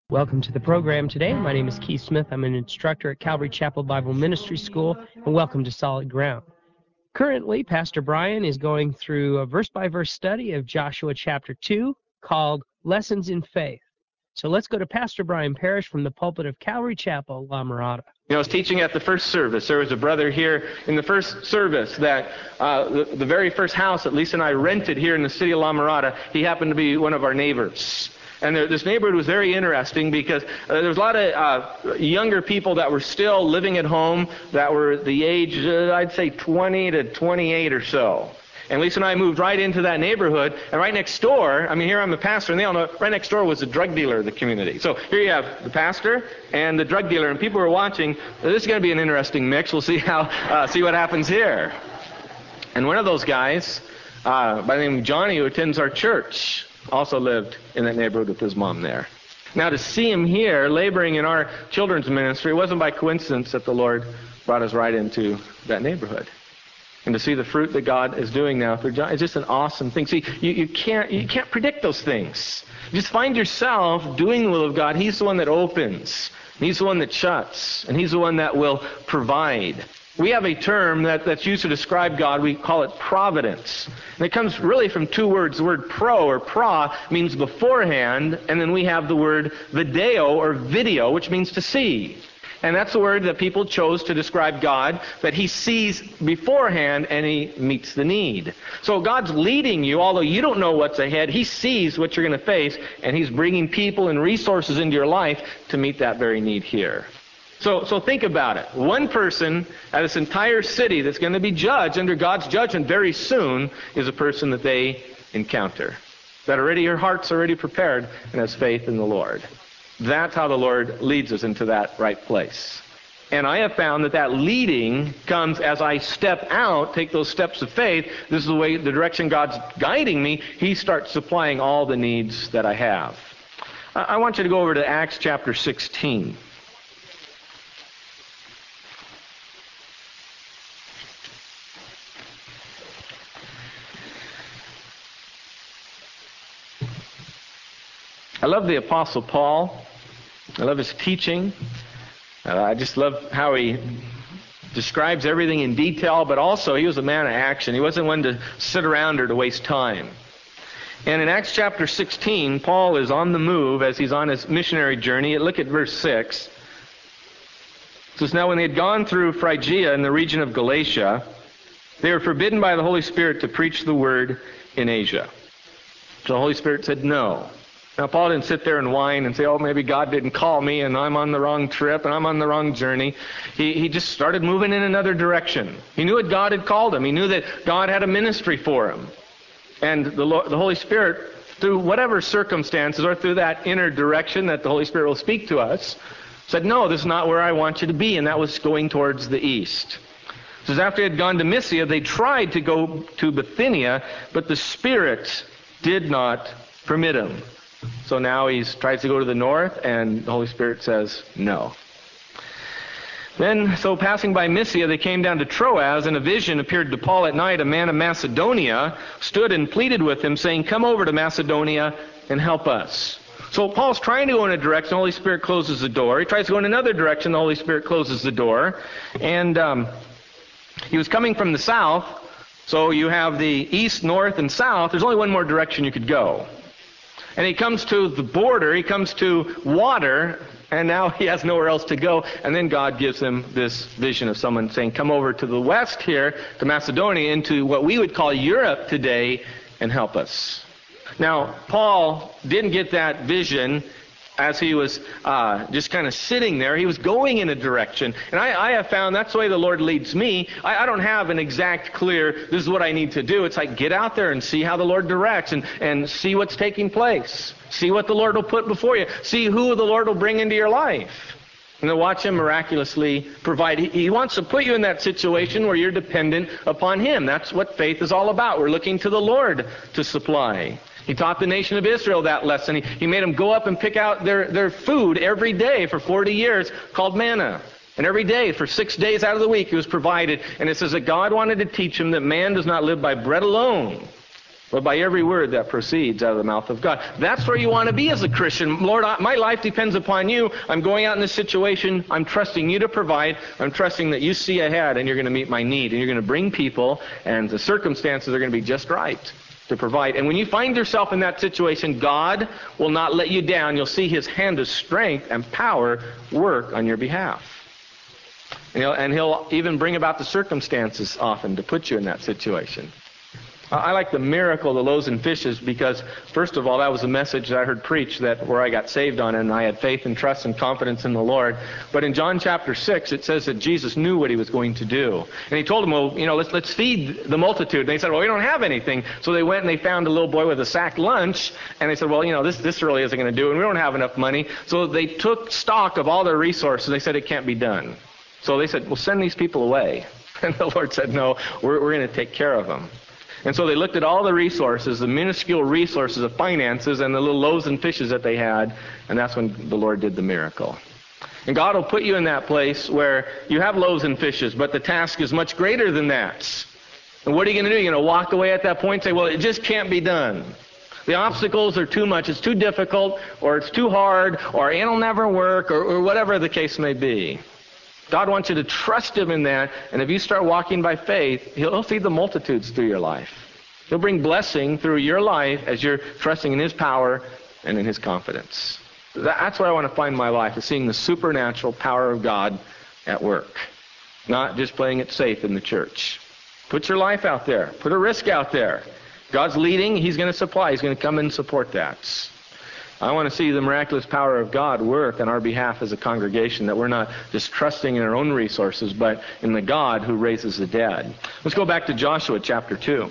Welcome to the program today. My name is Keith Smith. I'm an instructor at Calvary Chapel Bible Ministry School, and welcome to Solid Ground. Currently, Pastor Brian is going through a verse-by-verse study of Joshua chapter 2 called Lessons in Faith. So let's go to Pastor Brian Parrish from the pulpit of Calvary Chapel, La Mirada. I was teaching at the first service. There was a brother here in the first service that the very first house that Lisa and I rented here in the city of La Mirada, he happened to be one of our neighbors. And this neighborhood was very interesting because there was a lot of younger people that were still living at home that were the age, I'd say 20 to 28 or so. And Lisa and I moved right into that neighborhood, and right next door, here I'm a pastor, and they all know, right next door was a drug dealer of the community. So here you have the pastor and the drug dealer, and people were watching. This is going to be an interesting mix. We'll see see what happens here. And one of those guys, by the name of Johnny, who attends our church, also lived in that neighborhood with his mom there. Now, to see him here laboring in our children's ministry, it wasn't by coincidence that the Lord brought us right into that neighborhood. And to see the fruit that God is doing now through John, it's just an awesome thing. See, you can't predict those things. You just find yourself doing the will of God. He's the one that opens. He's the one that shuts. And He's the one that will provide. We have a term that's used to describe God. We call it providence. And it comes really from two words. The word pro or pra means beforehand, and then we have the word video or video, which means to see. And that's the word that people chose to describe God, that He sees beforehand and He meets the need. So God's leading you, although you don't know what's ahead. He sees what you're going to face, and He's bringing people and resources into your life to meet that very need here. So think about it. One person at this entire city that's going to be judged under God's judgment very soon is a person that they encounter. That already your heart's already prepared and has faith in the Lord. That's how the Lord leads us into that right place. And I have found that leading comes as I step out, take those steps of faith. This is the direction God's guiding me. He starts supplying all the needs that I have. I want you to go over to Acts chapter 16. I love the Apostle Paul. I love his teaching. I just love how he describes everything in detail, but also he was a man of action. He wasn't one to sit around or to waste time. And in Acts chapter 16, Paul is on the move as he's on his missionary journey. Look at verse 6. It says, "Now when they had gone through Phrygia in the region of Galatia, they were forbidden by the Holy Spirit to preach the word in Asia." So the Holy Spirit said no. Now, Paul didn't sit there and whine and say, oh, maybe God didn't call me and I'm on the wrong trip and I'm on the wrong journey. He just started moving in another direction. He knew what God had called him. He knew that God had a ministry for him. And the Holy Spirit, through whatever circumstances or through that inner direction that the Holy Spirit will speak to us, said, no, this is not where I want you to be. And that was going towards the east. It says, after they had gone to Mysia, they tried to go to Bithynia, but the Spirit did not permit him. So now he tries to go to the north, and the Holy Spirit says no. Then, so passing by Mysia, they came down to Troas, and a vision appeared to Paul at night. A man of Macedonia stood and pleaded with him, saying, come over to Macedonia and help us. So Paul's trying to go in a direction, the Holy Spirit closes the door. He tries to go in another direction, the Holy Spirit closes the door. And he was coming from the south, so you have the east, north, and south. There's only one more direction you could go. And he comes to the border, he comes to water, and now he has nowhere else to go. And then God gives him this vision of someone saying, come over to the west here, to Macedonia, into what we would call Europe today, and help us. Now, Paul didn't get that vision as he was just kind of sitting there. He was going in a direction. And I have found that's the way the Lord leads me. I don't have an exact clear, this is what I need to do. It's like get out there and see how the Lord directs and see what's taking place. See what the Lord will put before you. See who the Lord will bring into your life. And then watch Him miraculously provide. He wants to put you in that situation where you're dependent upon Him. That's what faith is all about. We're looking to the Lord to supply. He taught the nation of Israel that lesson. He made them go up and pick out their food every day for 40 years called manna. And every day, for 6 days out of the week, it was provided. And it says that God wanted to teach them that man does not live by bread alone, but by every word that proceeds out of the mouth of God. That's where you want to be as a Christian. Lord, my life depends upon you. I'm going out in this situation. I'm trusting you to provide. I'm trusting that you see ahead and you're going to meet my need. And you're going to bring people, and the circumstances are going to be just right to provide. And when you find yourself in that situation, God will not let you down. You'll see his hand of strength and power work on your behalf. And he'll even bring about the circumstances often to put you in that situation. I like the miracle of the loaves and fishes because, first of all, that was a message that I heard preached where I got saved on it, and I had faith and trust and confidence in the Lord. But in John chapter 6, it says that Jesus knew what he was going to do. And he told them, well, let's feed the multitude. And they said, well, we don't have anything. So they went and they found a little boy with a sack lunch, and they said, well, this really isn't going to do it, and we don't have enough money. So they took stock of all their resources. They said it can't be done. So they said, well, send these people away. And the Lord said, no, we're going to take care of them. And so they looked at all the resources, the minuscule resources of finances and the little loaves and fishes that they had, and that's when the Lord did the miracle. And God will put you in that place where you have loaves and fishes, but the task is much greater than that. And what are you going to do? You're going to walk away at that point and say, well, it just can't be done. The obstacles are too much, it's too difficult, or it's too hard, or it'll never work, or whatever the case may be. God wants you to trust him in that, and if you start walking by faith, he'll feed the multitudes through your life. He'll bring blessing through your life as you're trusting in his power and in his confidence. That's where I want to find my life, is seeing the supernatural power of God at work, not just playing it safe in the church. Put your life out there. Put a risk out there. God's leading, he's going to supply. He's going to come and support that. I want to see the miraculous power of God work on our behalf as a congregation, that we're not just trusting in our own resources, but in the God who raises the dead. Let's go back to Joshua chapter 2.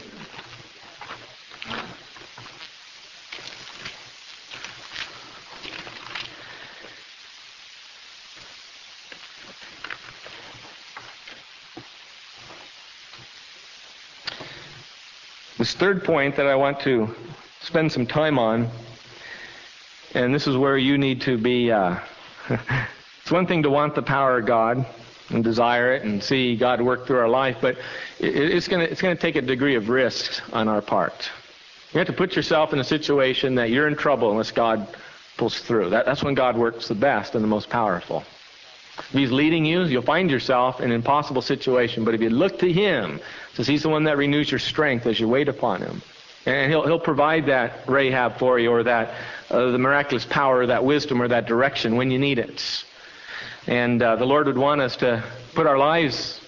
This third point that I want to spend some time on, and this is where you need to be, it's one thing to want the power of God and desire it and see God work through our life, but it's going to take a degree of risk on our part. You have to put yourself in a situation that you're in trouble unless God pulls through. That's when God works the best and the most powerful. If he's leading you, you'll find yourself in an impossible situation, but if you look to him, since he's the one that renews your strength as you wait upon him, and he'll provide that Rahab for you, or that the miraculous power, or that wisdom, or that direction when you need it. And the Lord would want us to put our lives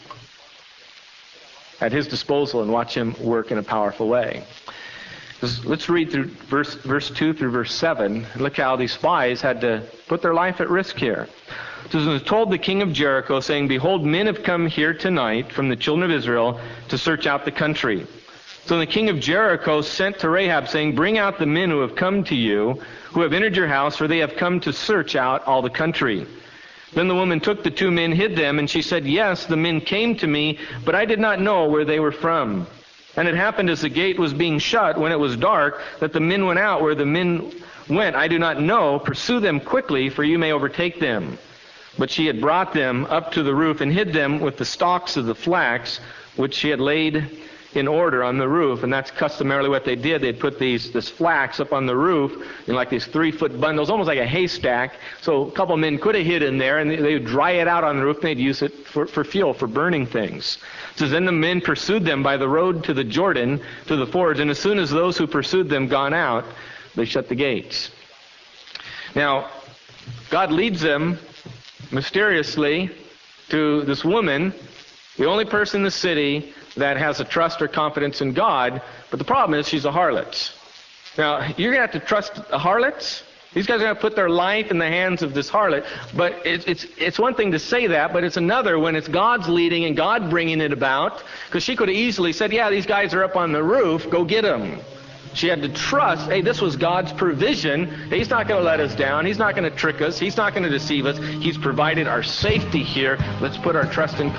at his disposal and watch him work in a powerful way. Let's read through verse 2 through verse 7. Look how these spies had to put their life at risk here. It was told the king of Jericho, saying, behold, men have come here tonight from the children of Israel to search out the country. So the king of Jericho sent to Rahab, saying, bring out the men who have come to you, who have entered your house, for they have come to search out all the country. Then the woman took the 2 men, hid them, and she said, yes, the men came to me, but I did not know where they were from. And it happened as the gate was being shut, when it was dark, that the men went out. Where the men went, I do not know. Pursue them quickly, for you may overtake them. But she had brought them up to the roof and hid them with the stalks of the flax, which she had laid in order on the roof. And that's customarily what they did. They'd put this flax up on the roof in like these 3-foot bundles, almost like a haystack. So a couple of men could have hid in there, and they would dry it out on the roof, and they'd use it for fuel, for burning things. It says, then the men pursued them by the road to the Jordan, to the fords, and as soon as those who pursued them gone out, they shut the gates. Now, God leads them mysteriously to this woman, the only person in the city that has a trust or confidence in God, but the problem is she's a harlot. Now, you're going to have to trust a harlot? These guys are going to put their life in the hands of this harlot. But it's one thing to say that, but it's another when it's God's leading and God bringing it about, because she could have easily said, yeah, these guys are up on the roof, go get them. She had to trust, hey, this was God's provision. He's not going to let us down. He's not going to trick us. He's not going to deceive us. He's provided our safety here. Let's put our trust and